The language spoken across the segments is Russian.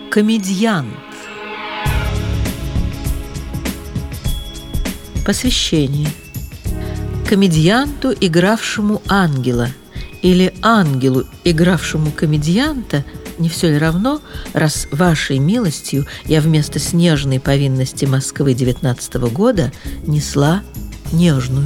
Комедиант. Посвящение. Комедианту, игравшему ангела, или ангелу, игравшему комедианта, не все ли равно, раз вашей милостью я вместо снежной повинности Москвы 19-го года несла нежную.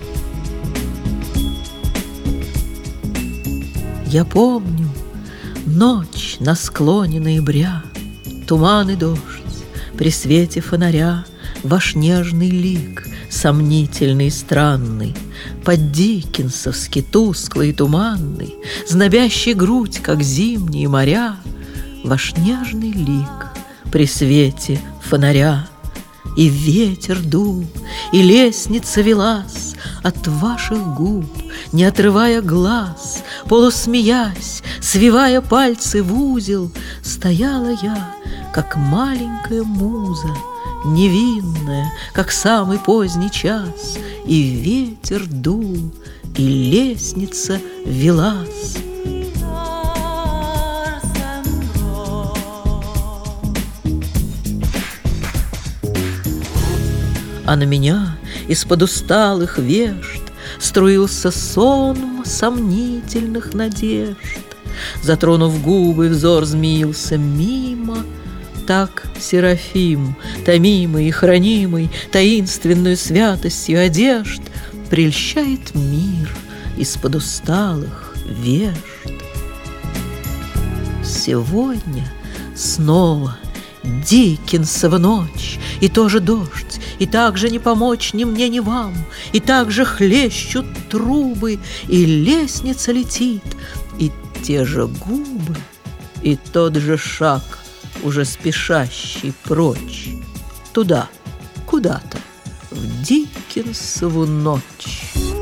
Я помню ночь на склоне ноября, туман и дождь, при свете фонаря ваш нежный лик, сомнительный и странный, по-диккенсовски тусклый и туманный, знобящий грудь, как зимние моря, ваш нежный лик при свете фонаря. И ветер дул, и лестница велась от ваших губ, не отрывая глаз, полусмеясь, свивая пальцы в узел, стояла я, как маленькая муза, невинная, как самый поздний час, и ветер дул, и лестница велась. А на меня из-под усталых вежд струился сон сомнительных надежд. Затронув губы, взор змеился мимо. Так Серафим, томимый и хранимый таинственную святостью одежд, прельщает мир из-под усталых вежд. Сегодня снова Диккенсова ночь, и тоже дождь, и так же не помочь ни мне, ни вам, и так же хлещут трубы, и лестница летит, и те же губы, и тот же шаг, уже спешащий прочь, туда, куда-то, в Диккенсову ночь.